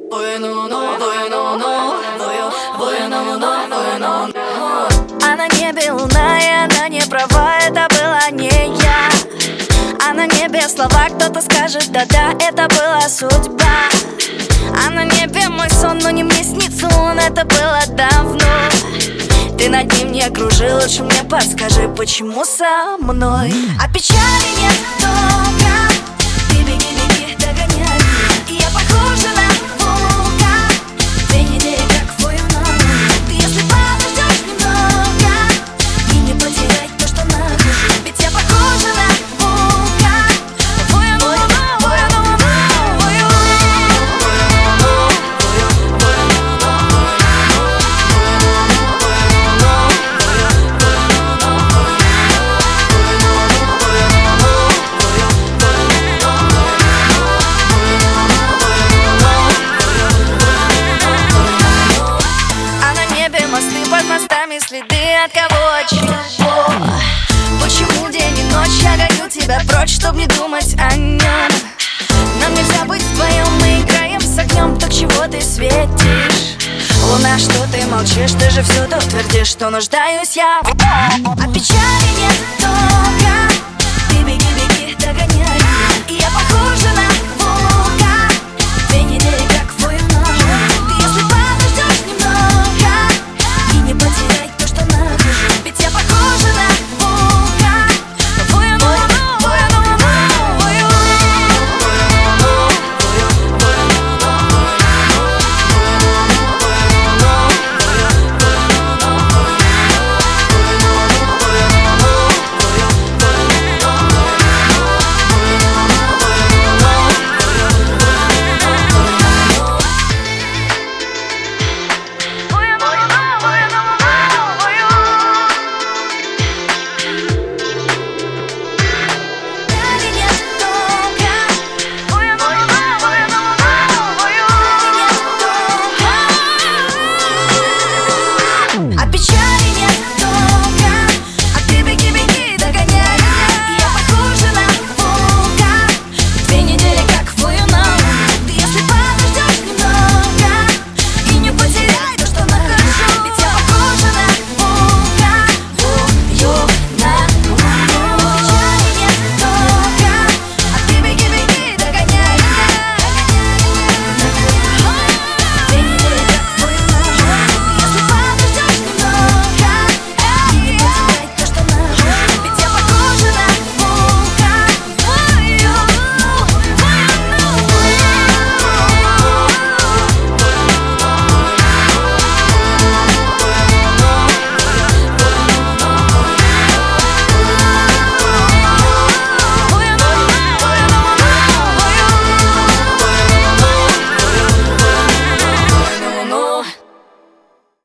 А на небе луна, и она не права, это была не я. А на небе слова, кто-то скажет, да-да, это была судьба. А на небе мой сон, но не мне снится он, это было давно. Ты над ним не кружи, лучше мне подскажи, почему со мной. А печали нет долго, ты беги, беги, догоняй. И я похожа на волка, 2 недели как в бою ногу. Ты если подождешь немного и не потерять то, что нахожу, ведь я похожа на волка. Под мостами следы от кого, чего. Почему день и ночь я гоню тебя прочь, чтоб не думать о нем. Нам нельзя быть вдвоем, мы играем с огнем. Так чего ты светишь? Луна, что ты молчишь? Ты же всюду твердишь, что нуждаюсь я. А печали нет долго,